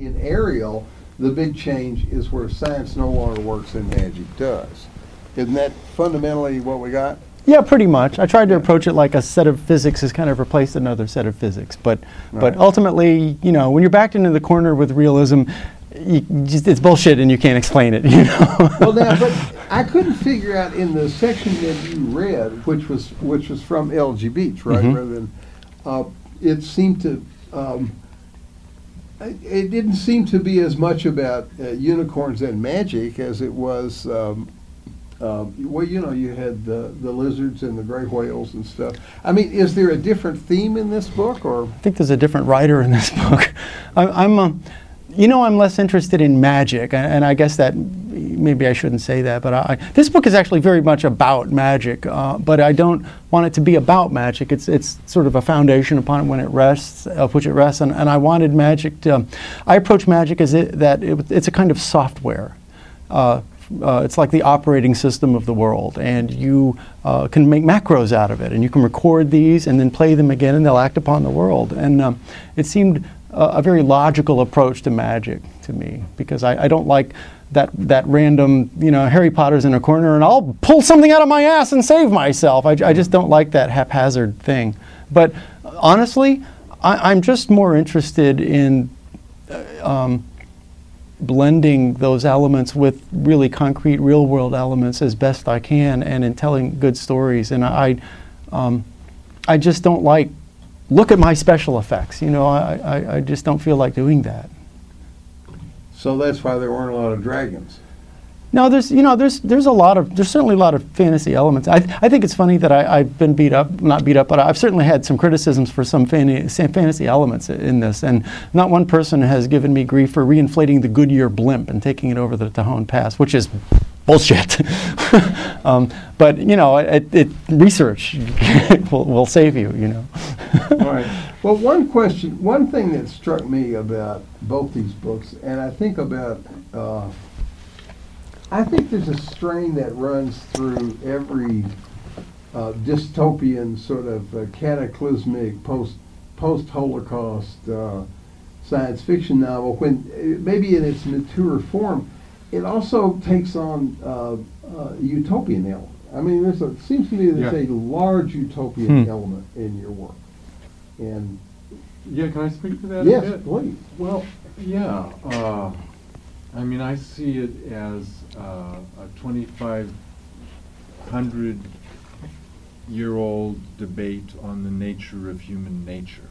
In Ariel, the big change is where science no longer works and magic does. Isn't that fundamentally what we got? Yeah, pretty much. I tried to approach it like a set of physics has kind of replaced another set of physics. But ultimately, you know, when you're backed into the corner with realism, it's bullshit and you can't explain it, you know. Well, now, but I couldn't figure out in the section that you read, which was from L.G. Beach, right? Mhm. Rather than, it seemed to, it didn't seem to be as much about unicorns and magic as it was. Well, you know, you had the lizards and the gray whales and stuff. I mean, is there a different theme in this book, or? I think there's a different writer in this book. You know, I'm less interested in magic, and I guess that maybe I shouldn't say that, but this book is actually very much about magic, but I don't want it to be about magic. It's sort of a foundation upon which it rests, and I wanted magic to. I approach magic as it's a kind of software. It's like the operating system of the world, and you can make macros out of it, and you can record these and then play them again, and they'll act upon the world. And it seemed a very logical approach to magic to me, because I don't like that random, you know, Harry Potter's in a corner and I'll pull something out of my ass and save myself. I just don't like that haphazard thing. But honestly, I'm just more interested in blending those elements with really concrete real-world elements as best I can, and in telling good stories. And I just don't like, look at my special effects. You know, I just don't feel like doing that. So that's why there weren't a lot of dragons. No, there's certainly a lot of fantasy elements. I think it's funny that I've been not beat up, but I've certainly had some criticisms for some fantasy elements in this, and not one person has given me grief for reinflating the Goodyear blimp and taking it over the Tajon Pass, which is bullshit. But you know, research will save you. You know. All right. Well, one thing that struck me about both these books, and I think there's a strain that runs through every dystopian sort of cataclysmic post-Holocaust science fiction novel, when maybe in its mature form, it also takes on utopian element. I mean, it seems to me there's a large utopian element in your work. And yeah, can I speak to that a yes, bit? please. Well, yeah. I mean, I see it as a 2,500-year-old debate on the nature of human nature.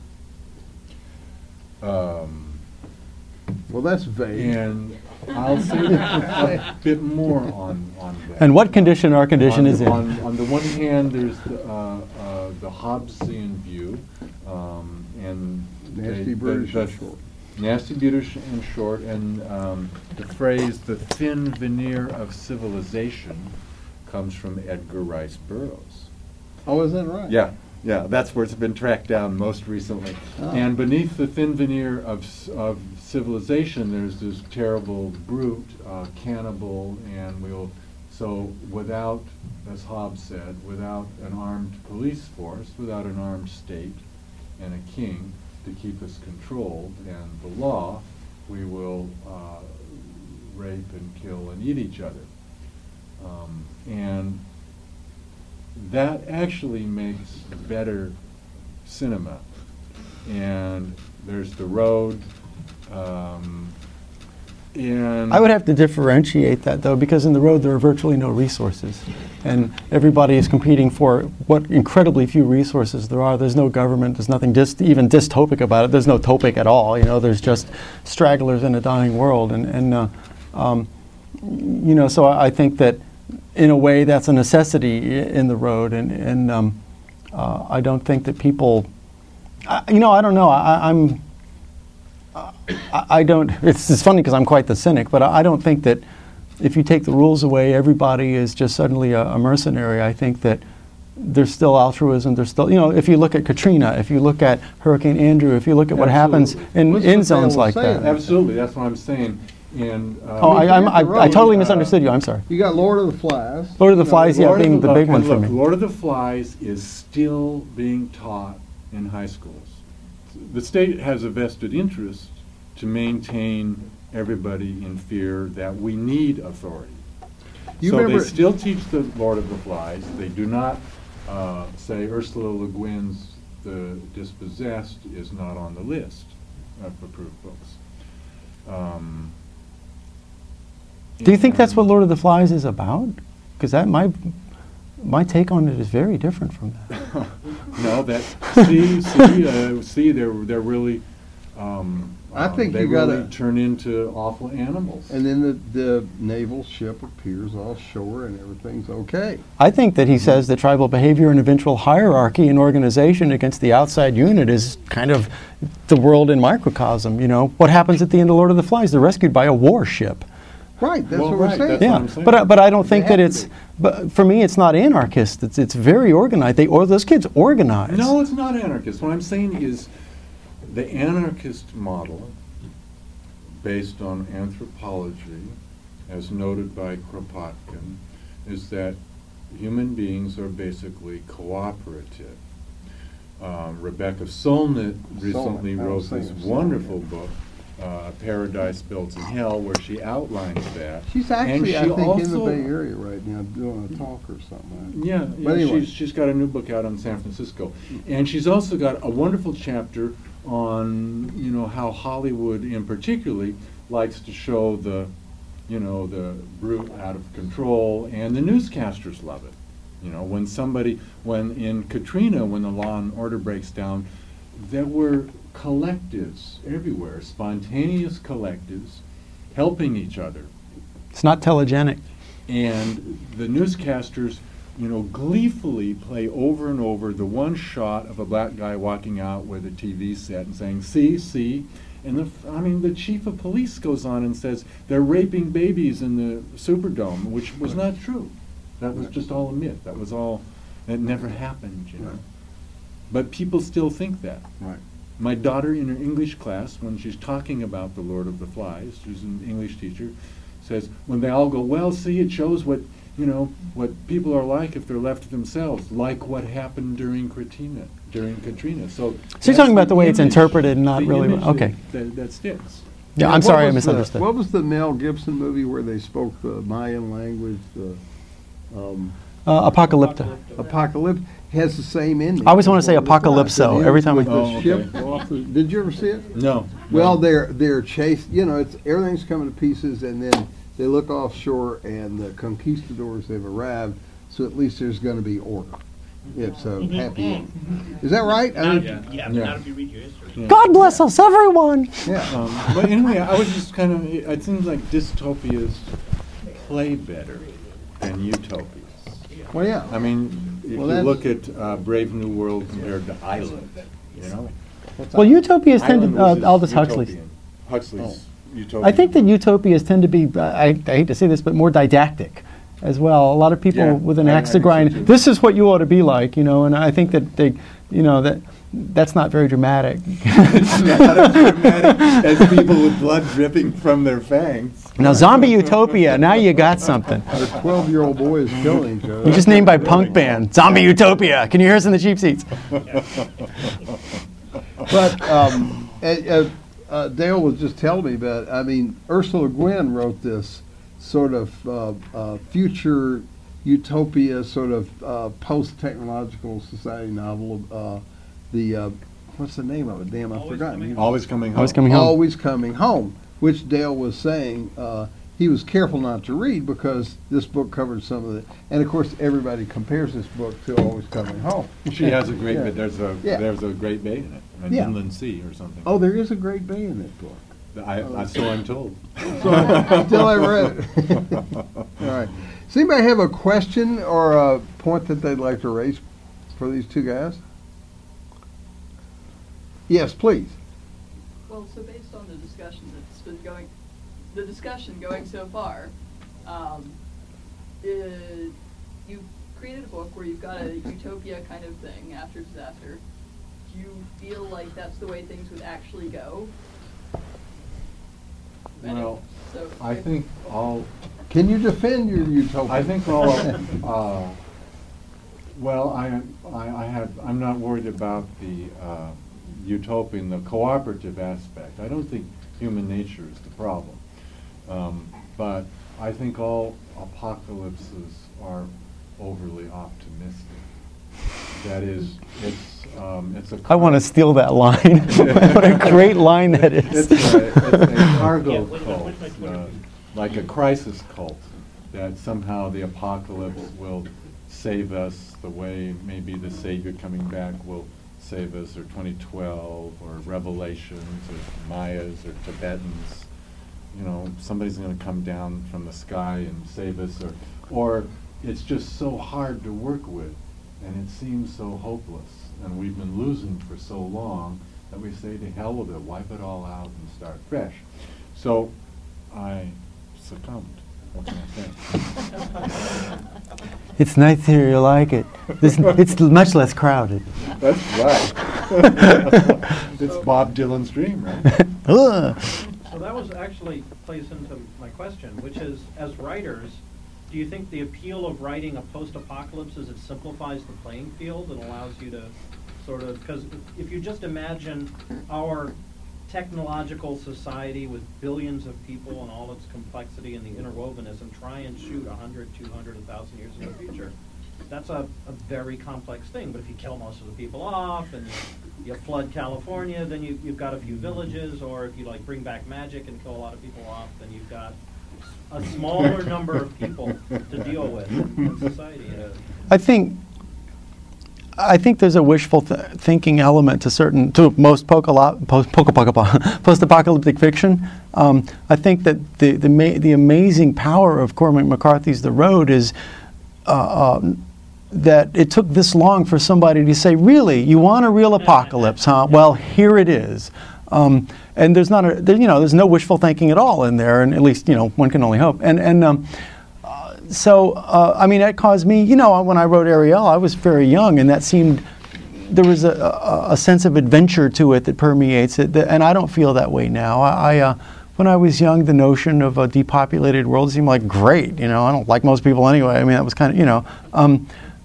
Well, that's vague. And I'll say a bit more on that. And what condition our condition is in. On the one hand, there's the Hobbesian view, and Nasty British and short. Nasty British and short, and the phrase "the thin veneer of civilization" comes from Edgar Rice Burroughs. Oh, is that right? Yeah, that's where it's been tracked down most recently. Oh. And beneath the thin veneer of civilization, there's this terrible brute, cannibal, and so without, as Hobbes said, without an armed police force, without an armed state, and a king to keep us controlled, and the law, we will rape and kill and eat each other. And that actually makes better cinema. And there's The Road. And I would have to differentiate that, though, because in The Road there are virtually no resources, and everybody is competing for what incredibly few resources there are. There's no government. There's nothing even dystopic about it. There's no topic at all. You know, there's just stragglers in a dying world, and you know. So I think that in a way that's a necessity in The Road, and I don't think that people. I don't know. I don't. It's funny because I'm quite the cynic, but I don't think that if you take the rules away, everybody is just suddenly a mercenary. I think that there's still altruism. There's still, if you look at Katrina, if you look at Hurricane Andrew, if you look at what happens in zones like that. Absolutely, that's what I'm saying. And I totally misunderstood you. I'm sorry. You got Lord of the Flies. Lord of the Flies, being the big one for me. Lord of the Flies is still being taught in high schools. The state has a vested interest to maintain everybody in fear that we need authority. You So remember- they still teach the Lord of the Flies. They do not say Ursula Le Guin's The Dispossessed is not on the list of approved books. Do you think that's what and- Lord of the Flies is about? Because that my take on it is very different from that. No, that they're really. I think they you gotta- really turn into awful animals. And then the naval ship appears offshore and everything's okay. I think that he says that tribal behavior and eventual hierarchy and organization against the outside unit is kind of the world in microcosm. You know, what happens at the end of Lord of the Flies? They're rescued by a warship. Right, that's Well, what we're right, saying. that's Yeah, what I'm saying. but I don't think They that have it's. to be. But for me, it's not anarchist. It's very organized. Those kids organize. No, it's not anarchist. What I'm saying is the anarchist model, based on anthropology, as noted by Kropotkin, is that human beings are basically cooperative. Rebecca Solnit recently I was wrote this thinking of wonderful Solnit. book, A Paradise Built in Hell, where she outlines that. She's And actually, she I think, in the also- Bay Area right now doing a talk or something. Yeah, But anyway. she's got a new book out on San Francisco, and she's also got a wonderful chapter on how Hollywood, in particularly, likes to show the brute out of control, and the newscasters love it. When in Katrina, when the law and order breaks down, there were collectives everywhere, spontaneous collectives, helping each other. It's not telegenic. And the newscasters, gleefully play over and over the one shot of a black guy walking out with a TV set and saying, see. And the chief of police goes on and says, they're raping babies in the Superdome, which was not true. That was just all a myth. That never happened, Right. But people still think that. Right. My daughter in her English class, when she's talking about the Lord of the Flies, she's an English teacher, says, when they all go, well, see, it shows what people are like if they're left to themselves, like what happened during Katrina. So you're talking about the way it's interpreted and not the really- image okay. that sticks. Yeah, Now, I'm sorry, I what was the- misunderstood. What was the Mel Gibson movie where they spoke the Mayan language, Apocalypto. Apocalypse? Has the same ending. I always wanna say Lord of the Flies. Apocalypso It ends every time with I- the Oh, ship okay. off did you ever see it? No. Well, they're chased. It's everything's coming to pieces, and then they look offshore, and the conquistadors have arrived. So at least there's going to be order. It's a happy end. Is that right? I mean, Yeah, Yeah. not if you read your history. God bless us, everyone. yeah. But anyway, I was just it seems like dystopias play better than utopias. Well, yeah. I mean, if Well, you that's- look at Brave New World compared to Island, Well, utopias tend Island to, was Aldous utopian. Huxley's. Huxley's utopia. I think that utopias tend to be, I hate to say this, but more didactic as well. A lot of people Yeah, with an I axe to think so grind, too. this is what you ought to be like, and I think that that's not very dramatic. It's not as dramatic as people with blood dripping from their fangs. Now, zombie utopia, now you got something. The 12-year-old boy is killing each other. You just named by punk band, Zombie Utopia. Can you hear us in the cheap seats? But Dale was just telling me about. I mean, Ursula Le Guin wrote this sort of future utopia, sort of post-technological society novel. What's the name of it? Damn, I've forgotten. Always coming home. Always coming home. Always Coming Home, which Dale was saying he was careful not to read because this book covered some of it. And of course, everybody compares this book to Always Coming Home. She has a great, Yeah. there's a great bay in it, an Yeah. inland sea or something. Oh, there is a great bay in that book. So I'm told. So, until I read it. All right. Does anybody have a question or a point that they'd like to raise for these two guys? Yes, please. Well, so based on the discussion that's been going, the discussion going so far, you've created a book where you've got a utopia kind of thing after disaster. Do you feel like that's the way things would actually go? Well, So I think all, Can you defend your utopia? I think all, well, I'm not worried about the utopian, the cooperative aspect. I don't think Human nature is the problem. But I think all apocalypses are overly optimistic. That is, it's a. I want to steal that line. What a great line that is. It's a cargo Yeah, wait a cult, minute, wait a minute. like a crisis cult, that somehow the apocalypse will save us the way maybe the Savior coming back will save us, or 2012, or Revelations, or Mayas, or Tibetans. You know, somebody's going to come down from the sky and save us, or it's just so hard to work with, and it seems so hopeless, and we've been losing for so long that we say to hell with it, wipe it all out and start fresh. So I succumbed. What can I say? It's nice to hear you like it. It's much less crowded. That's right. It's Bob Dylan's dream, right? Ugh. So that was actually plays into my question, which is, as writers, do you think the appeal of writing a post-apocalypse is it simplifies the playing field and allows you to sort of, because if you just imagine our technological society with billions of people and all its complexity and the interwovenness, and try and shoot 100, 200, 1,000 years in the future, that's a very complex thing. But if you kill most of the people off and you flood California, then you've got a few villages, or if you like bring back magic and kill a lot of people off, then you've got a smaller number of people to deal with in society. I think there's a wishful thinking element to most post-apocalyptic fiction. I think that the amazing power of Cormac McCarthy's The Road is that it took this long for somebody to say, really, you want a real apocalypse, huh? Well, here it is. And there's no wishful thinking at all in there, and at least, one can only hope. So, that caused me, when I wrote Ariel, I was very young, and there was a sense of adventure to it that permeates it, and I don't feel that way now. When I was young, the notion of a depopulated world seemed like great, I don't like most people anyway. That was kind of,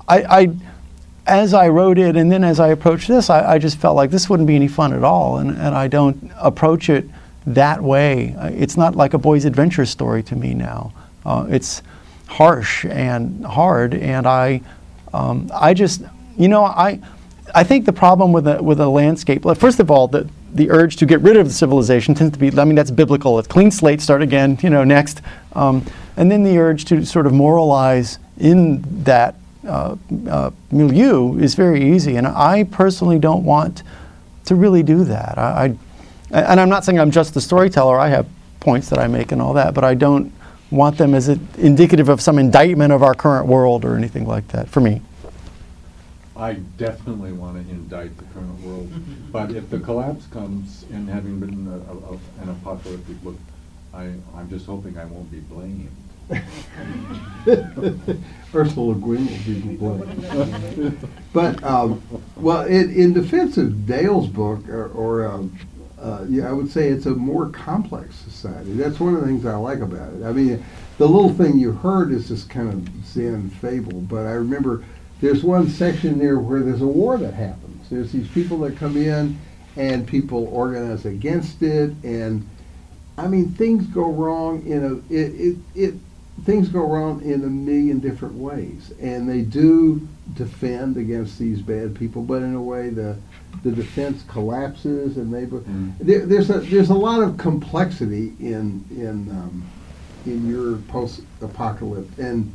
as I wrote it, and then as I approached this, I just felt like this wouldn't be any fun at all, and I don't approach it that way. It's not like a boy's adventure story to me now. It's harsh and hard, and I think the problem with a landscape, first of all, the urge to get rid of the civilization tends to be, that's biblical. It's clean slate, start again, next. And then the urge to sort of moralize in that milieu is very easy, and I personally don't want to really do that. And I'm not saying I'm just the storyteller. I have points that I make and all that, but I don't want them as indicative of some indictment of our current world or anything like that, for me. I definitely want to indict the current world, but if the collapse comes, and having written an apocalyptic book, I'm just hoping I won't be blamed. Ursula Le Guin will be blamed. But, in defense of Dale's book, I would say it's a more complex society. That's one of the things I like about it. The little thing you heard is this kind of Zen fable, but I remember there's one section there where there's a war that happens. There's these people that come in, and people organize against it, and things go wrong things go wrong in a million different ways, and they do defend against these bad people, but in a way the defense collapses, and there's a lot of complexity in your post-apocalyptic.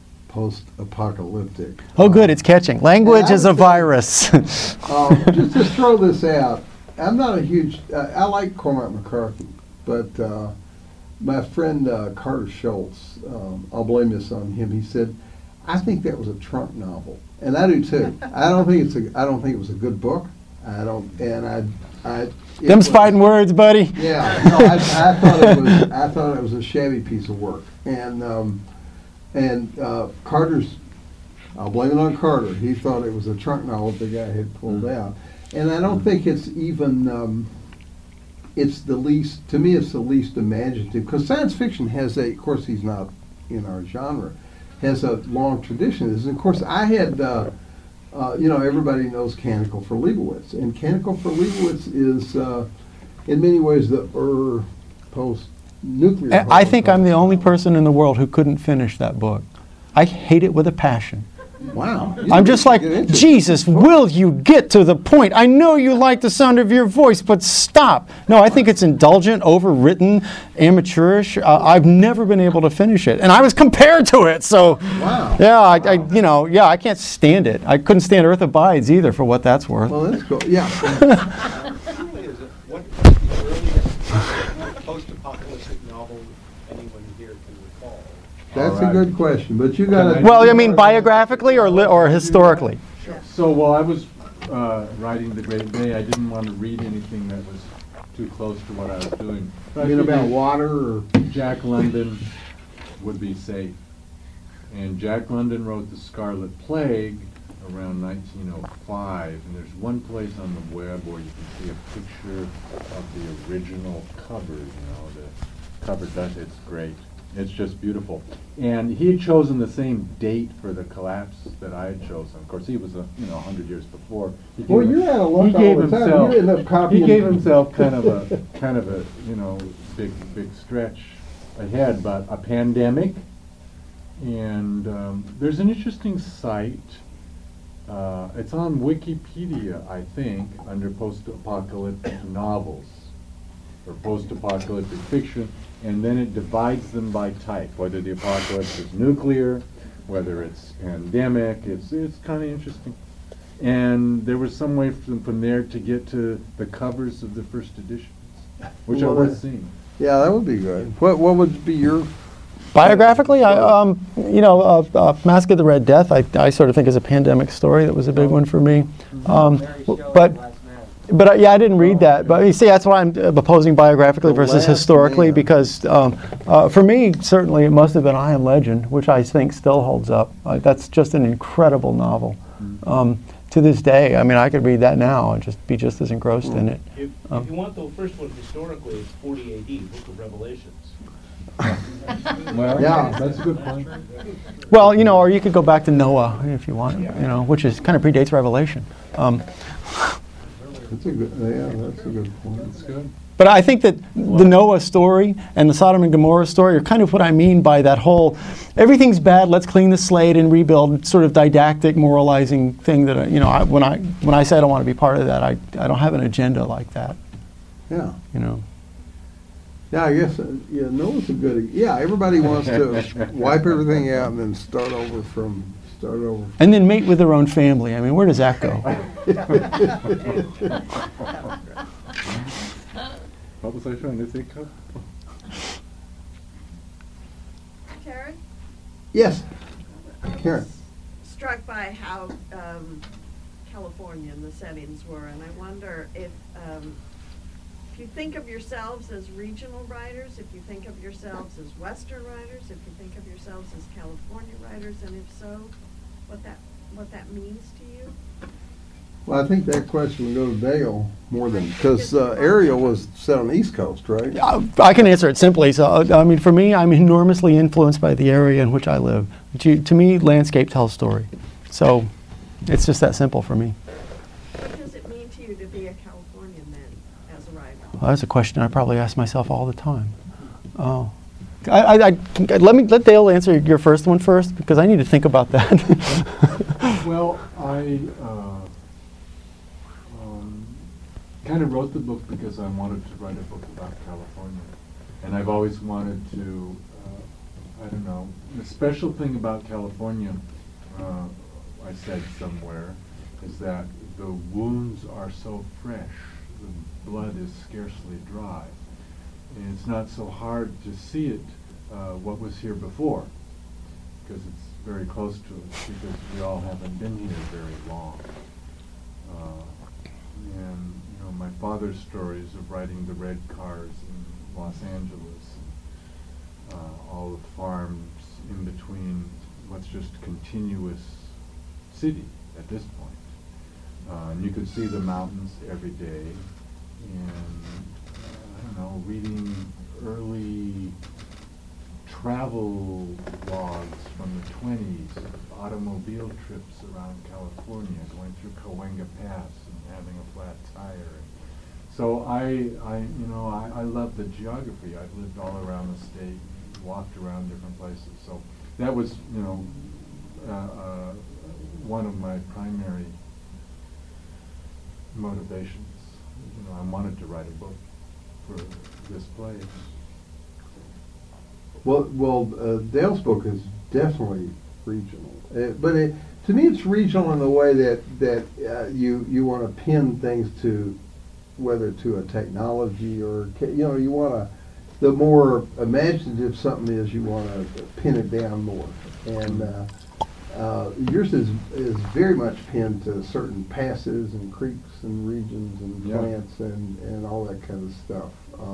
Oh, good, it's catching. Language is a virus. Just to throw this out, I'm not a huge. I like Cormac McCarthy, but my friend Carter Schultz, I'll blame this on him. He said, "I think that was a Trump novel," and I do too. I don't think it was a good book. I don't, and Them's fighting words, buddy. Yeah, no, I thought it was a shabby piece of work, and Carter's. I'll blame it on Carter. He thought it was a Trump novel the guy had pulled out, and I don't think it's even. It's the least, to me, it's the least imaginative, because science fiction has of course he's not in our genre, has a long tradition. And of course I had, everybody knows Canticle for Leibowitz, and Canticle for Leibowitz is in many ways, the post-nuclear. I think I'm the Holocaust. only person in the world who couldn't finish that book. I hate it with a passion. Wow. I'm just like, Get into it. Jesus, will you get to the point? I know you like the sound of your voice, but stop. No, I think it's indulgent, overwritten, amateurish. I've never been able to finish it, and I was compared to it. So, Wow. yeah, I can't stand it. I couldn't stand Earth Abides either, for what that's worth. Well, that's cool. Yeah. What is the earliest post-apocalyptic novel anyone here can recall? That's All right. a good question, but you got to. Well, I mean, biographically or historically? So while I was writing The Great Bay, I didn't want to read anything that was too close to what I was doing. But I You mean about figured water or? Jack London would be safe. And Jack London wrote The Scarlet Plague around 1905, and there's one place on the web where you can see a picture of the original cover, the cover does, it's great. It's just beautiful. And he had chosen the same date for the collapse that I had chosen. Of course, he was 100 years before. He Well, gave- you're out of luck he gave all the time. himself- You end up copying. He gave himself kind of a big stretch ahead, but a pandemic. And there's an interesting site. It's on Wikipedia, I think, under post-apocalyptic novels or post-apocalyptic fiction, and then it divides them by type, whether the apocalypse is nuclear, whether it's pandemic. It's kind of interesting. And there was some way from there to get to the covers of the first editions, which Well, are worth that- seeing. Yeah, that would be good. What would be your? Biographically, Mask of the Red Death, I sort of think is a pandemic story. That was a big one for me. But I didn't read that. But you see, that's why I'm opposing biographically The versus Last historically, Man. because for me, certainly, it must have been I Am Legend, which I think still holds up. That's just an incredible novel. To this day, I mean, I could read that now and just be just as engrossed in it. If you want the first one historically, it's 40 AD, Book of Revelations. Well, Yeah. that's a good point. Well, or you could go back to Noah if you want, which is kind of predates Revelation. That's a good. Yeah, that's a good point. That's good. But I think that the Noah story and the Sodom and Gomorrah story are kind of what I mean by that whole everything's bad, let's clean the slate and rebuild sort of didactic, moralizing thing that, when I say I don't want to be part of that, I don't have an agenda like that, Yeah. Yeah, I guess. Noah's a good. Yeah, everybody wants to wipe everything out and then start over. And then mate with their own family. I mean, where does that go? What was I trying to think of? Karen? Yes, I Karen. was struck by how Californian the settings were, and I wonder if you think of yourselves as regional writers, if you think of yourselves as Western writers, if you think of yourselves as California writers, and if so, what that means to you? Well, I think that question would go to Dale more than because Ariel was set on the East Coast, right? I can answer it simply. So, I mean, for me, I'm enormously influenced by the area in which I live. To me, landscape tells story. So it's just that simple for me. What does it mean to you to be a Californian then, as a writer? Well, that's a question I probably ask myself all the time. Oh. Let Dale answer your first one first, because I need to think about that. Well, I kind of wrote the book because I wanted to write a book about California. And I've always wanted to, the special thing about California, I said somewhere, is that the wounds are so fresh, the blood is scarcely dry. And it's not so hard to see it, what was here before, because it's very close to us, because we all haven't been here very long. And my father's stories of riding the red cars in Los Angeles, all the farms in between what's just continuous city at this point. And you could see the mountains every day, and reading early travel logs from the 20s of automobile trips around California, going through Cahuenga Pass and having a flat tire. So I love the geography. I've lived all around the state, walked around different places. So that was, one of my primary motivations. I wanted to write a book for this place. Well, Dale's book is definitely regional, but to me, it's regional in the way that you want to pin things to, whether to a technology or you want to. The more imaginative something is, you want to pin it down more, and yours is very much pinned to certain passes and creeks and regions and Yeah. plants and all that kind of stuff.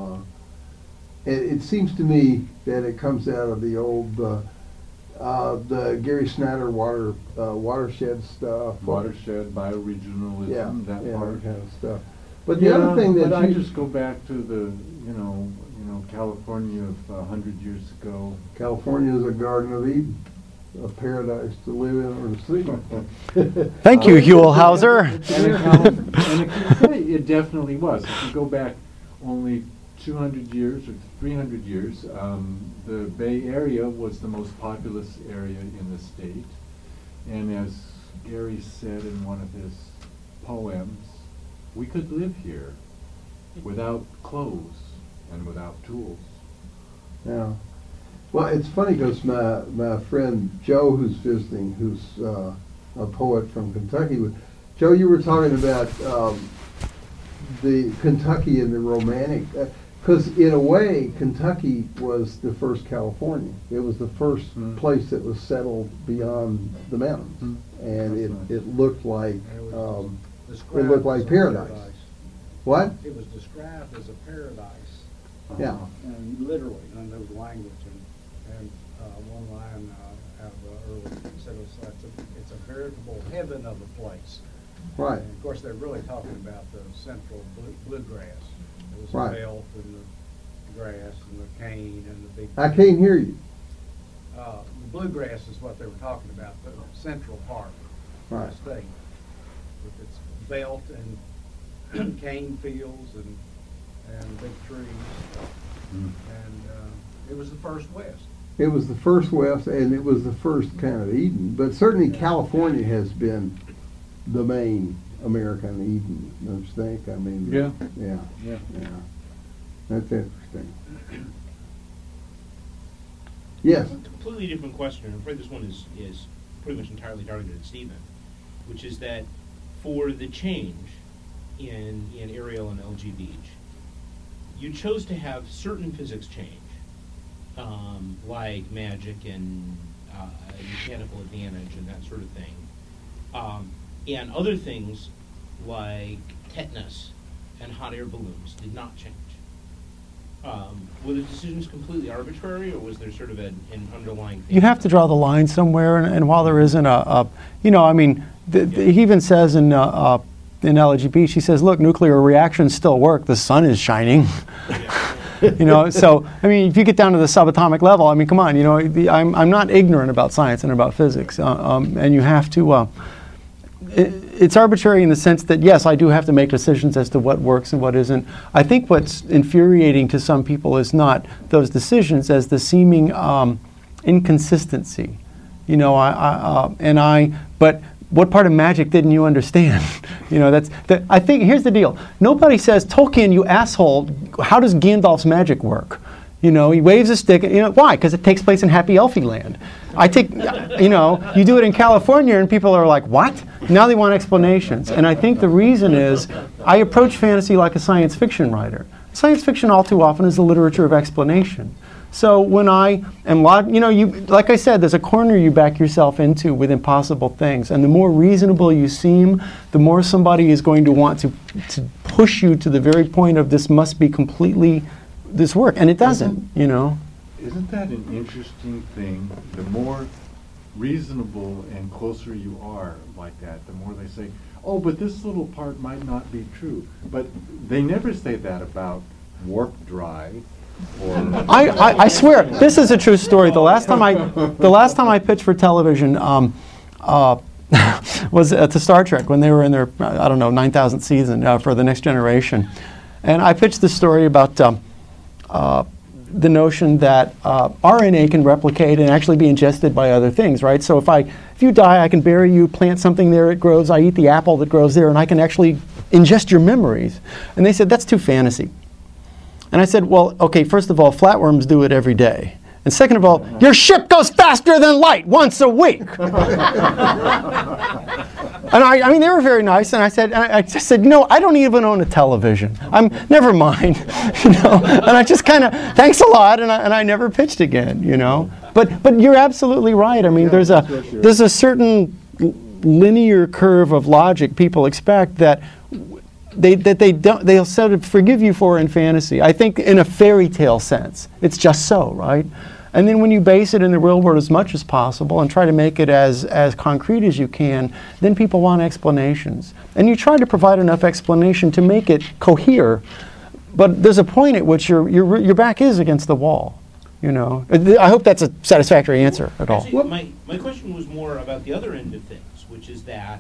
It seems to me that it comes out of the old the Gary Snyder watershed stuff. Watershed, bioregionalism, Yeah, that yeah, part. that kind of stuff. But the other thing that but I you just go back to the California of 100 years ago. California is a Garden of Eden, a paradise to live in or to see. Thank you, Huell Hauser. It definitely was. If you go back only 200 years or 300 years, the Bay Area was the most populous area in the state. And as Gary said in one of his poems, we could live here without clothes and without tools. Yeah. Well, it's funny because my friend Joe, who's visiting, who's a poet from Kentucky. Joe, you were talking about the Kentucky and the romantic, because in a way, Kentucky was the first California. It was the first place that was settled beyond the mountains, and it looked like paradise. What? It was described as a paradise. Yeah. And literally, in those language, and one line out of early said it's a veritable heaven of a place. Right. And of course, they're really talking about the central bluegrass. There was Right. the belt and the grass and the cane and the big. I can't hear you. The bluegrass is what they were talking about, the central part of Right. the state, with its belt and cane fields and big trees. And it was the first West. It was the first West, and it was the first kind of Eden. But certainly California has been the main American Eden, don't you think? I mean, Yeah. yeah. That's interesting. Yes. A completely different question. I'm afraid this one is pretty much entirely targeted at Stephen, which is that for the change in Ariel and LG Beach, you chose to have certain physics change, like magic and mechanical advantage and that sort of thing, and other things like tetanus and hot air balloons did not change. Were the decisions completely arbitrary, or was there sort of an underlying thing? You have to draw the line somewhere, and while there isn't he even says in LGB, she says, look, nuclear reactions still work. The sun is shining. So, I mean, if you get down to the subatomic level, I mean, come on, I'm not ignorant about science and about physics. And you have to, it's arbitrary in the sense that, yes, I do have to make decisions as to what works and what isn't. I think what's infuriating to some people is not those decisions as the seeming inconsistency. But what part of magic didn't you understand? I think here's the deal. Nobody says, Tolkien, you asshole, how does Gandalf's magic work? He waves a stick. Why? Because it takes place in Happy Elfie land. You do it in California and people are like, what? Now they want explanations. And I think the reason is I approach fantasy like a science fiction writer. Science fiction all too often is the literature of explanation. So when I am, like I said, there's a corner you back yourself into with impossible things. And the more reasonable you seem, the more somebody is going to want to push you to the very point of this must be completely this work. And it doesn't, Isn't that an interesting thing? The more reasonable and closer you are like that, the more they say, oh, but this little part might not be true. But they never say that about warp drive. I swear, this is a true story. The last time I pitched for television was at the Star Trek when they were in their 9,000th season for The Next Generation, And I pitched the story about the notion that RNA can replicate and actually be ingested by other things, right? So if you die, I can bury you, plant something there, it grows, I eat the apple that grows there, and I can actually ingest your memories. And they said, that's too fantasy. And I said, well, okay, first of all, flatworms do it every day. And second of all, your ship goes faster than light once a week. And I mean, they were very nice, and I just said, I don't even own a television. Never mind, And I just kind of, thanks a lot, and I never pitched again, But you're absolutely right. I mean, there's a certain linear curve of logic people expect that they'll sort of forgive you for in fantasy. I think in a fairy tale sense, it's just so, right? And then when you base it in the real world as much as possible and try to make it as concrete as you can, then people want explanations. And you try to provide enough explanation to make it cohere, but there's a point at which your back is against the wall. I hope that's a satisfactory answer at all. Actually, my question was more about the other end of things, which is that,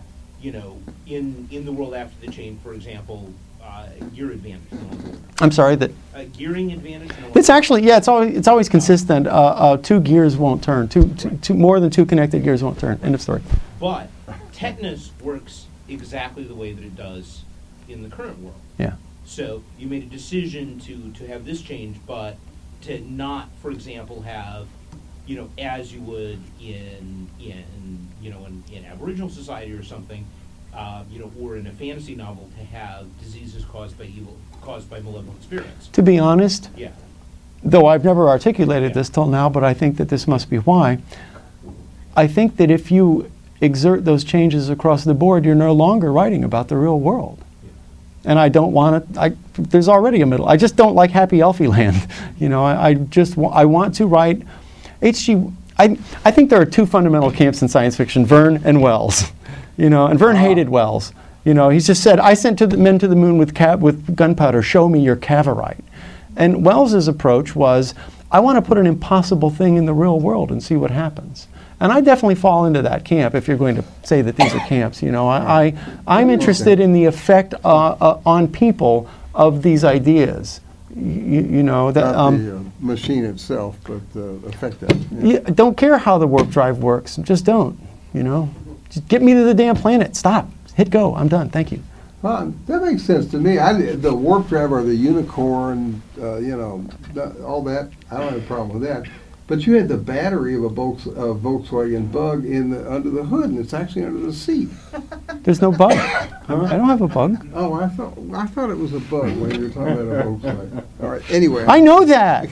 in the world after the change, for example, gear advantage. I'm sorry, that gearing advantage. it's actually it's always consistent. Two gears won't turn. Two more than two connected gears won't turn. End of story. But tetanus works exactly the way that it does in the current world. Yeah. So you made a decision to have this change, but to not, for example, have, as you would in Aboriginal society or something, or in a fantasy novel, to have diseases caused by malevolent spirits. To be honest, Yeah. though I've never articulated this till now, but I think that this must be why. I think that if you exert those changes across the board, you're no longer writing about the real world. And I don't want to, there's already a middle. I just don't like Happy Elfie Land. I want to write H.G. I think there are two fundamental camps in science fiction, Verne and Wells. And Verne hated Wells. He's just said, I sent men to the moon with gunpowder, show me your Cavorite. And Wells's approach was, I want to put an impossible thing in the real world and see what happens. And I definitely fall into that camp, if you're going to say that these are camps. I'm interested in the effect on people of these ideas. Not the machine itself, but the effect of it. Yeah, don't care how the warp drive works. Just don't. Just get me to the damn planet. Stop. Hit go. I'm done. Thank you. Well, that makes sense to me. The warp drive or the unicorn, all that, I don't have a problem with that. But you had the battery of a Volkswagen Bug under the hood, and it's actually under the seat. There's no bug. I don't have a bug. Oh, I thought it was a bug when you were talking about a Volkswagen. All right. Anyway. I know that.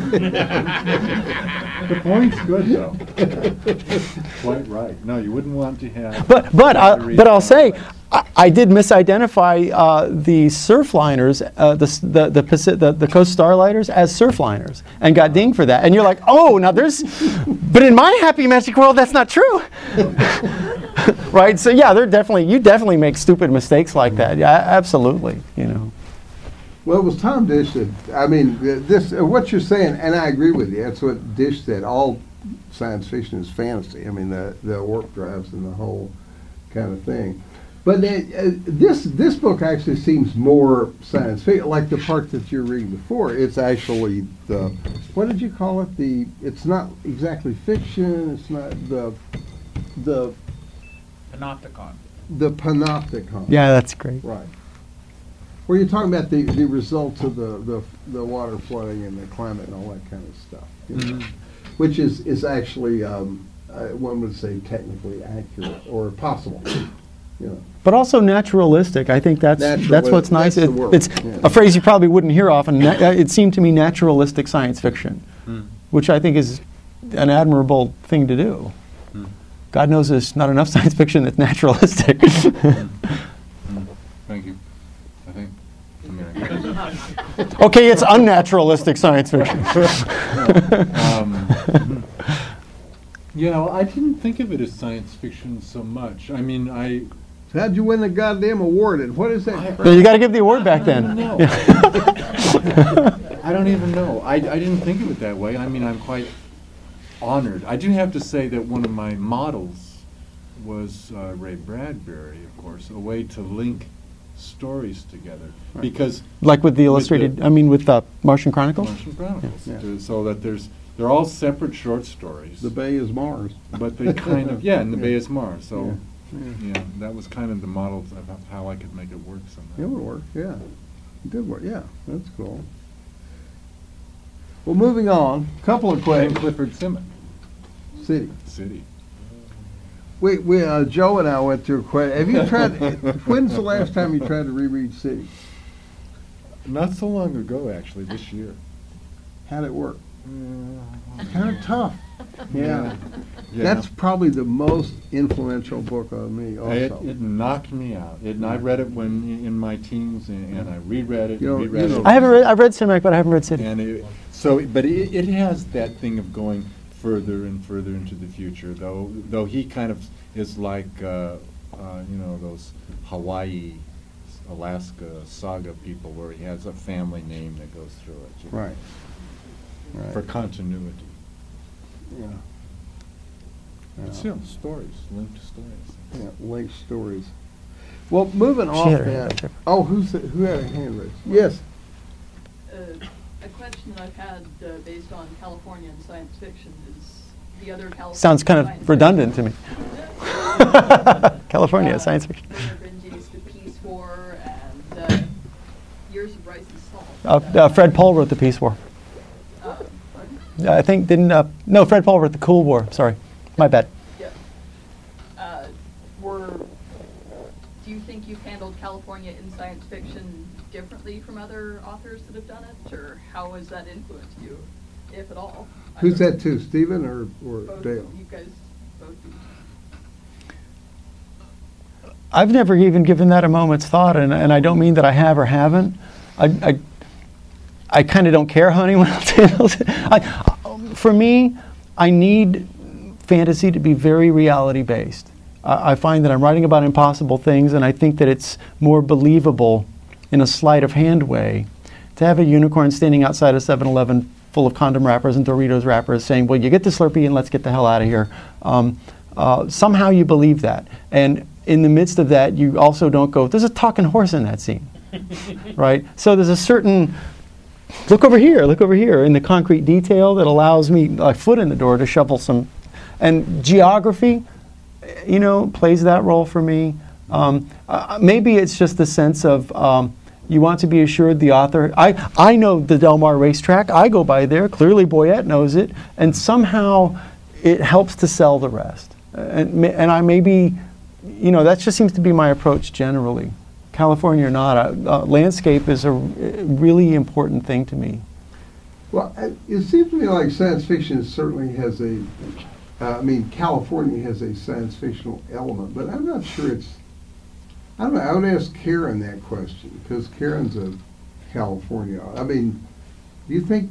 The point's good, though. Quite right. No, you wouldn't want to have. But I'll say, I did misidentify the surfliners, the Coast Starlighters as surfliners, and got dinged for that. And you're like, oh, now but in my happy magic world, that's not true, right? So yeah, you definitely make stupid mistakes like that. Yeah, absolutely, Well, it was Tom Dish that, what you're saying, and I agree with you. That's what Dish said. All science fiction is fantasy. I mean, the warp drives and the whole kind of thing. But this book actually seems more science fiction, like the part that you're reading before. It's actually what did you call it? It's not exactly fiction. It's not the Panopticon. The Panopticon. Yeah, that's great. Right. Where you're talking about the results of the water flooding and the climate and all that kind of stuff, which is actually one would say technically accurate or possible. But also naturalistic. I think that's what's nice. That's the word. It's a phrase you probably wouldn't hear often. It seemed to me naturalistic science fiction, which I think is an admirable thing to do. God knows there's not enough science fiction that's naturalistic. Thank you. I think. Okay, it's unnaturalistic science fiction. I didn't think of it as science fiction so much. I mean, how'd you win the goddamn award? And what is that? You got to give the award back then. I don't even know. I didn't think of it that way. I mean, I'm quite honored. I do have to say that one of my models was Ray Bradbury, of course, a way to link stories together. Right. Because Like with the With illustrated, the- I mean, with Martian Chronicles? Martian Chronicles, Yeah. so that they're all separate short stories. The Bay is Mars. But they kind of, yeah, and the Yeah. Bay is Mars, so, Yeah. yeah, that was kind of the model of how I could make it work somehow. It would work, yeah. It did work, yeah, that's cool. Well, moving on, couple of And questions. Clifford Simmons, City. City. Joe and I went through have you tried, when's the last time you tried to reread City? Not so long ago, actually, this year. How'd it work? Kind of tough. Yeah. Yeah. That's probably the most influential book on me also. It knocked me out. I read it when in my teens, and I reread it, You know- and reread you know- it. I've read Simic, but I haven't read City. And it has that thing of going further and further into the future, though he kind of is like, those Hawaii, Alaska saga people where he has a family name that goes through it. you know, Right. For Right. continuity. Yeah. But still, stories, linked stories. Yeah, linked stories. Well, moving She off had her hand that. up. Oh, who had a hand raised? Yes. A question that I've had based on California and science fiction is the other California. Sounds kind science of redundant to me. fiction. California, science fiction. Bernard Bringy's The Peace War and Years of Rice and Salt. Fred Pohl wrote The Peace War. Pardon? I think, no, Fred Pohl wrote The Cool War, sorry. My bad. Yeah. Do you think you've handled California in science fiction differently from other authors that have done it, or how has that influenced you, if at all? Who's that to, Stephen or Both, Dale? you guys both do. I've never even given that a moment's thought, and I don't mean that I have or haven't. I kind of don't care how anyone else handles it. For me, I need fantasy to be very reality-based. I find that I'm writing about impossible things, and I think that it's more believable in a sleight of hand way to have a unicorn standing outside a 7-Eleven full of condom wrappers and Doritos wrappers saying, well, you get the Slurpee and let's get the hell out of here. Somehow you believe that. And in the midst of that, you also don't go, there's a talking horse in that scene, right? So there's a certain, look over here in the concrete detail that allows me a foot in the door to shovel some, and geography, plays that role for me. Maybe it's just the sense of you want to be assured the author. I know the Del Mar racetrack. I go by there. Clearly Boyette knows it. And somehow it helps to sell the rest. And I maybe, that just seems to be my approach generally. California or not, landscape is a really important thing to me. Well, it seems to me like science fiction certainly has California has a science fictional element, but I'm not sure I don't know, I would ask Karen that question, because Karen's a California. Do you think,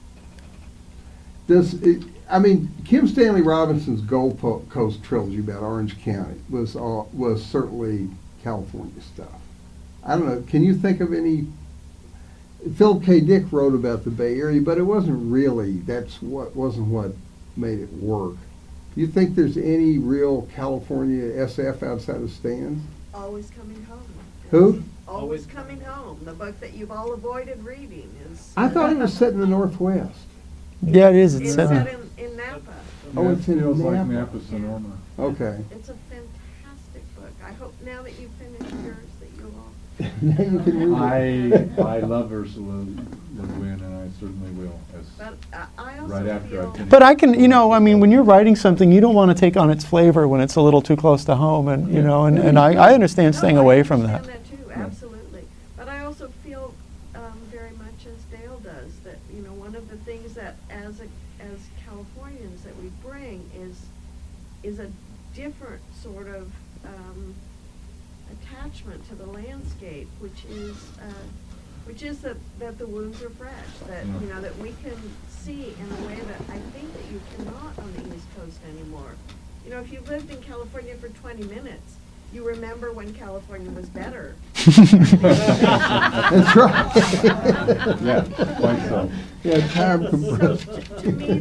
Kim Stanley Robinson's Gold Coast trilogy about Orange County was certainly California stuff. I don't know, can you think of any? Philip K. Dick wrote about the Bay Area, but it wasn't really, wasn't what made it work. Do you think there's any real California SF outside of Stan's? Always Coming Home. Who? Always Coming Home, the book that you've all avoided reading is. I thought it was set in the Northwest. Yeah, it is. It's set set in- in Napa. Oh, it's in Feels like Napa. Napa, Sonoma. Okay. It's a fantastic book. I hope now that you've finished yours that you'll all. Now you can read it. I love Ursula Le Guin, and I certainly will. But I also Right after feel. I finish. But I can, when you're writing something, you don't want to take on its flavor when it's a little too close to home, and I understand staying No, away I from that. understand that too, absolutely. But I also feel very much as Dale does, that, one of the things that as Californians that we bring is a different sort of attachment to the landscape, which is that the wounds are fresh, that, Yeah. that we can see in a way that I think that you cannot on the East Coast anymore. If you lived in California for 20 minutes, you remember when California was better. That's right. Yeah, quite so. Yeah, time So compressed. to me,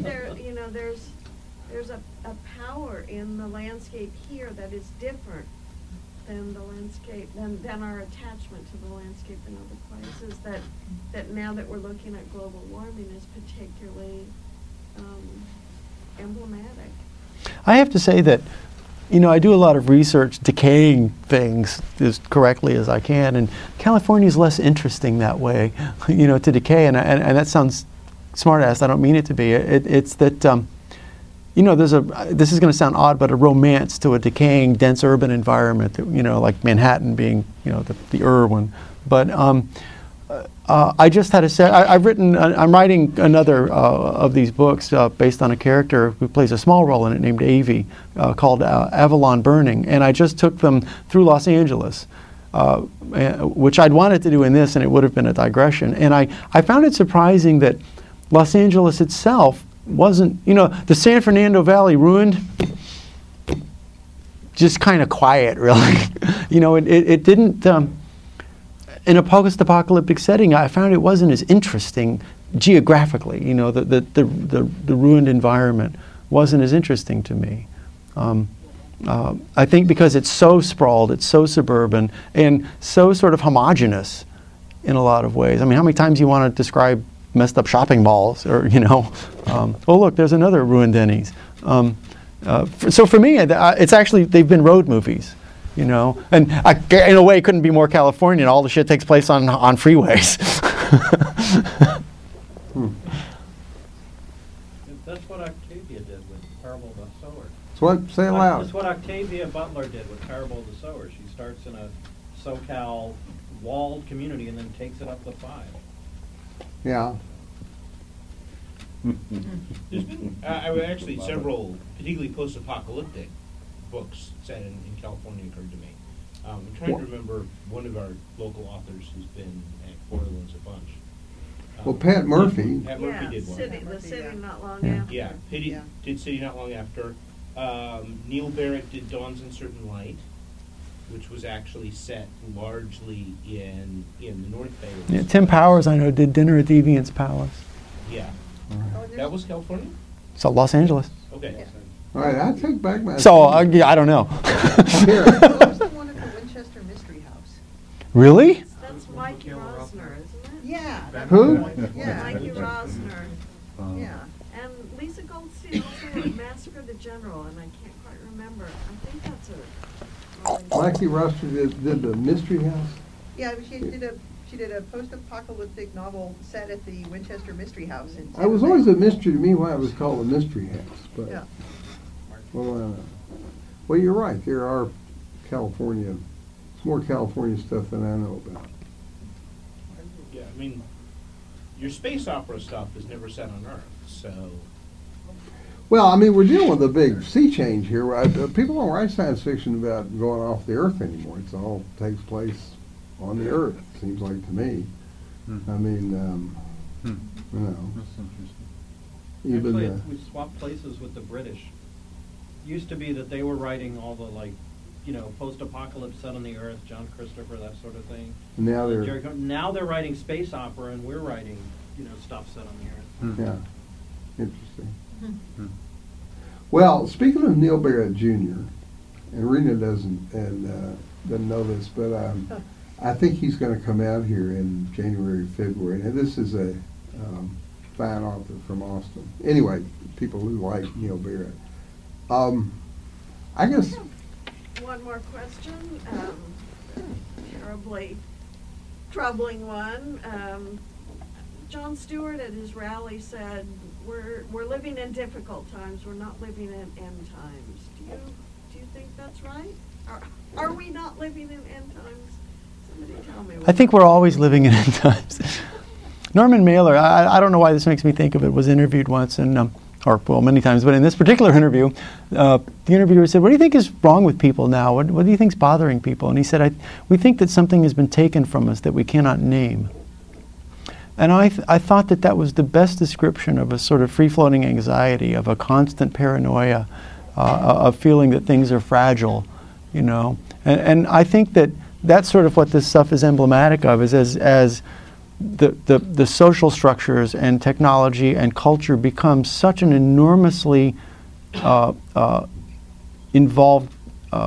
there's a power in the landscape here that is different than the landscape, than our attachment to the landscape in other places, that now that we're looking at global warming is particularly emblematic. I have to say that, I do a lot of research decaying things as correctly as I can, and California is less interesting that way, to decay, and that sounds smart-ass. I don't mean it to be. It's that, this is going to sound odd, but a romance to a decaying, dense urban environment, that, like Manhattan being, the Irwin. But I just had to say, I'm writing another of these books based on a character who plays a small role in it named Avi, called Avalon Burning, and I just took them through Los Angeles, which I'd wanted to do in this, and it would have been a digression. And I found it surprising that Los Angeles itself wasn't, the San Fernando Valley ruined, just kind of quiet, really. It didn't, in a post-apocalyptic setting, I found it wasn't as interesting geographically. The ruined environment wasn't as interesting to me. I think because it's so sprawled, it's so suburban, and so sort of homogenous in a lot of ways. I mean, how many times you want to describe messed up shopping malls, or oh look, there's another ruined Denny's. So for me, it's actually, they've been road movies, and in a way, it couldn't be more Californian. All the shit takes place on freeways. That's what Octavia did with Parable of the Sower. So what? Say it loud. That's what Octavia Butler did with Parable of the Sower. She starts in a SoCal walled community and then takes it up to 5. Yeah. There's been actually several, particularly post-apocalyptic books set in California occurred to me. I'm trying to remember one of our local authors who's been at Port Orleans a bunch. Well, Pat Murphy. Pat Murphy did one. The city not long Yeah. after. Yeah, did City not long after. Neil Barrett did Dawns in Certain Light, which was actually set largely in the North Bay. Yeah, Tim Powers, I know, did Dinner at Deviant's Palace. Yeah. That was California? So Los Angeles. Okay. All right, I take back my. So I don't know. Here. What was the one at the Winchester Mystery House? Really? That's Mikey Rosner, isn't it? Yeah. Who? Yeah. Mikey Rosner. Yeah. And Lisa Goldstein also did Massacre the General, and I can't quite remember. I think that's a. Mikey Ruster did the Mystery House. Yeah, she did a post-apocalyptic novel set at the Winchester Mystery House in It was Tampa always Bay. a mystery to me why it was called the Mystery House, but. Yeah. Well, you're right. There are California. It's more California stuff than I know about. Yeah, I mean, your space opera stuff is never set on Earth, so. Well, I mean, we're dealing with a big sea change here. People don't write science fiction about going off the Earth anymore. It all takes place on the Earth, it seems like to me. I mean, That's interesting. even Actually, we swapped places with the British. Used to be that they were writing all the post-apocalypse set on the Earth, John Christopher, that sort of thing. now they're Jericho. Now they're writing space opera, and we're writing stuff set on the Earth. yeah, interesting. Well, speaking of Neil Barrett Jr., and Rena doesn't know this, but I think he's going to come out here in January, February. And this is a fine author from Austin. Anyway, people who like Neil Barrett. I guess. One more question, terribly troubling one. John Stewart at his rally said, "We're living in difficult times. We're not living in end times." Do you think that's right? Are we not living in end times? Somebody tell me. I think we're always living in end times. Norman Mailer, I don't know why this makes me think of it, was interviewed once, and many times, but in this particular interview, the interviewer said, "What do you think is wrong with people now? What do you think is bothering people?" And he said, "We think that something has been taken from us that we cannot name." And I thought that was the best description of a sort of free-floating anxiety, of a constant paranoia, of feeling that things are fragile, And I think that's sort of what this stuff is emblematic of, is as the social structures and technology and culture become such an enormously involved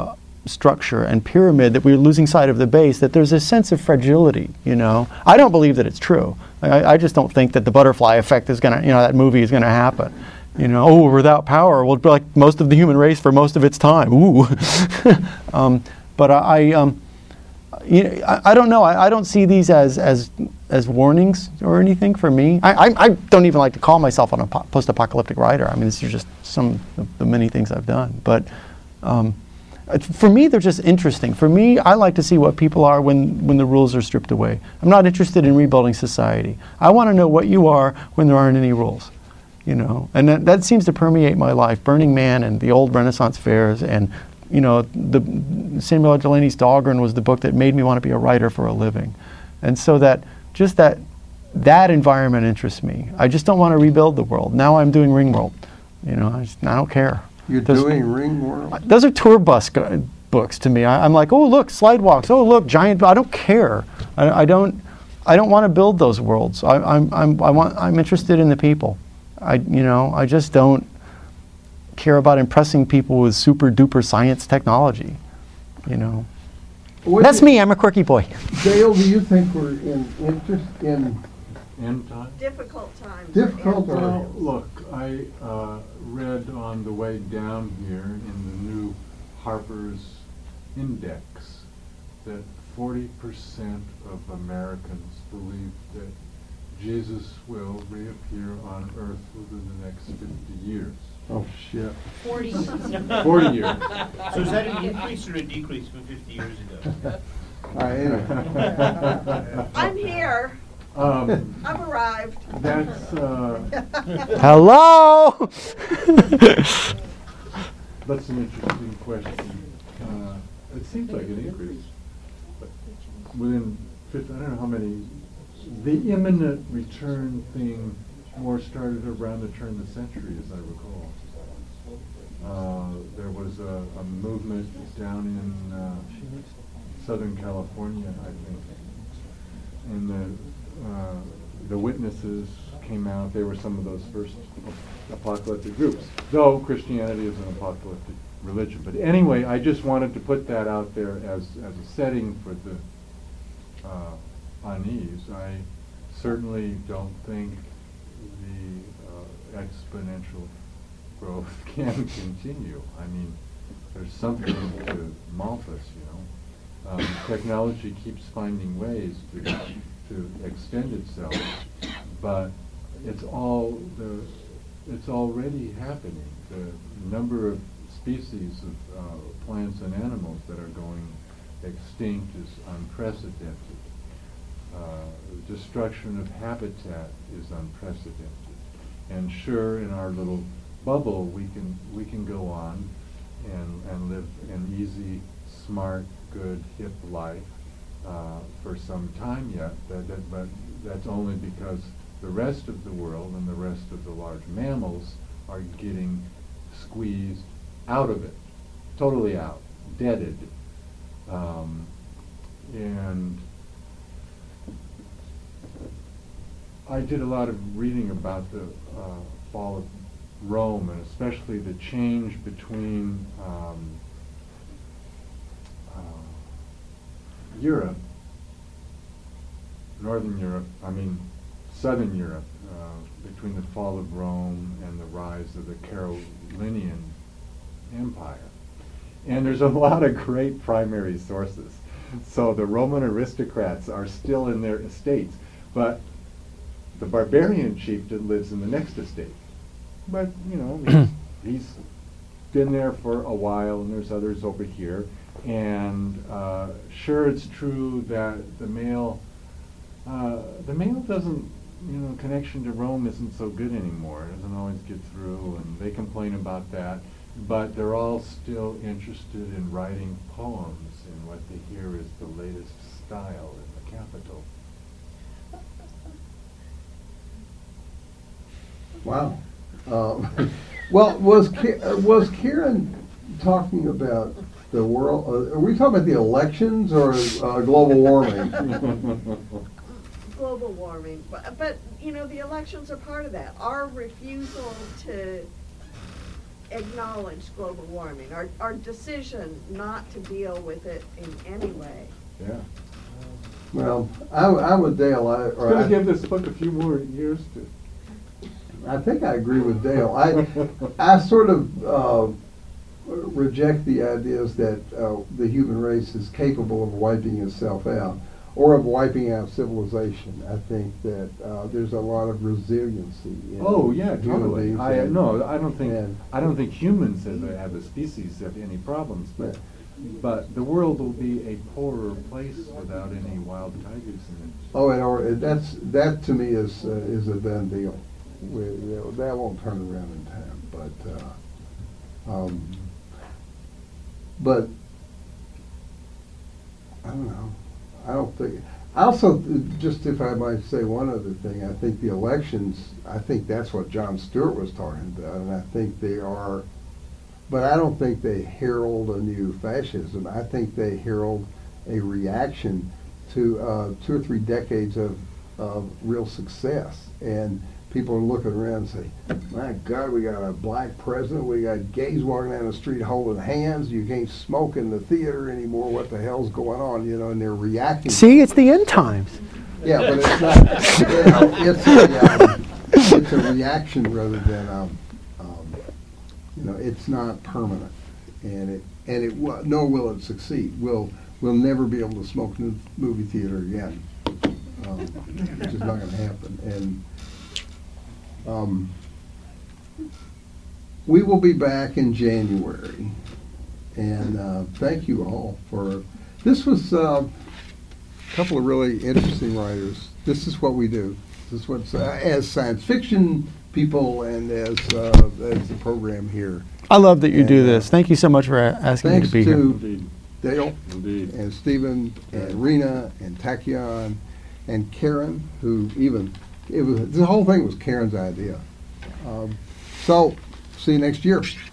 structure and pyramid that we're losing sight of the base, that there's a sense of fragility, you know. I don't believe that it's true. I just don't think that the butterfly effect is going to, you know, that movie is going to happen. You know, oh, without power, we'll be like most of the human race for most of its time. Ooh. But you know, I don't know. I don't see these as warnings or anything for me. I don't even like to call myself a post-apocalyptic writer. I mean, these are just some of the many things I've done. But for me, they're just interesting. For me, I like to see what people are when the rules are stripped away. I'm not interested in rebuilding society. I want to know what you are when there aren't any rules. You know, and that seems to permeate my life. Burning Man and the old Renaissance fairs, and you know, the Samuel Delaney's Dahlgren was the book that made me want to be a writer for a living, and so that environment interests me. I just don't want to rebuild the world. Now I'm doing Ringworld. You know, I don't care. You're doing Ringworld? Those are tour bus books to me. I'm like, oh look, slide walks. Oh look, giant. I don't care. I don't want to build those worlds. I'm interested in the people. I just don't care about impressing people with super duper science technology, you know. That's me. I'm a quirky boy. Dale, do you think we're in End time? Difficult times. Difficult and- times. Well, look, I read on the way down here in the new Harper's Index that 40% of Americans believe that Jesus will reappear on Earth within the next 50 years. Oh, shit. 40. 40 years. So is that an increase or a decrease from 50 years ago? All right, anyway. I'm here. I've arrived. That's, Hello. that's an interesting question. It seems like an increase. But within 50, I don't know how many. The imminent return thing more started around the turn of the century, as I recall. There was a movement down in Southern California, I think, and the witnesses came out. They were some of those first apocalyptic groups, though Christianity is an apocalyptic religion. But anyway, I just wanted to put that out there as a setting for the unease. I certainly don't think the exponential growth can continue. I mean, there's something to Malthus, you know. Technology keeps finding ways to extend itself, but it's already happening. The number of species of plants and animals that are going extinct is unprecedented. Destruction of habitat is unprecedented. And sure, in our little bubble, we can go on and live an easy, smart, good, hip life for some time yet. But that's only because the rest of the world and the rest of the large mammals are getting squeezed out of it, totally out, deaded. And I did a lot of reading about the fall of Rome, and especially the change between Europe, Southern Europe, between the fall of Rome and the rise of the Carolingian Empire. And there's a lot of great primary sources. So the Roman aristocrats are still in their estates, but the barbarian chieftain lives in the next estate. But, you know, he's been there for a while, and there's others over here. And sure, it's true that the male doesn't, you know, connection to Rome isn't so good anymore. It doesn't always get through, and they complain about that. But they're all still interested in writing poems in what they hear is the latest style in the capital. Wow. Well, was Karen talking about the world? Are we talking about the elections or global warming? Global warming, but you know, the elections are part of that. Our refusal to acknowledge global warming, our decision not to deal with it in any way. Yeah. Well, I'm with Dale. It's gonna give this book a few more years to. I think I agree with Dale. I sort of reject the ideas that the human race is capable of wiping itself out or of wiping out civilization. I think that there's a lot of resiliency in Oh yeah, human totally. beings. I and- no, I don't think and- humans as a species have any problems, but the world will be a poorer place without any wild tigers in it. Oh, and that to me is a done deal. That won't turn around in time, but I don't know. I don't think. Also, just if I might say one other thing, I think the elections. I think that's what Jon Stewart was talking about, and I think they are. But I don't think they herald a new fascism. I think they herald a reaction to 2 or 3 decades of real success. And people are looking around and say, my God, we got a black president, we got gays walking down the street holding hands, you can't smoke in the theater anymore, what the hell's going on, and they're reacting. See, it's the end times. Yeah, but it's not, it's a reaction rather than, it's not permanent, nor will it succeed. We'll never be able to smoke in the movie theater again. It's just not going to happen. And we will be back in January. And thank you all for this. Was a couple of really interesting writers. This is what we do. This is what's as science fiction people and as the program here. I love that you do And, this. Thank you so much for asking me to Thanks be here. to Indeed. Dale Indeed. and Stephen and Rena and Tachyon and Karen, who the whole thing was Karen's idea. So, see you next year.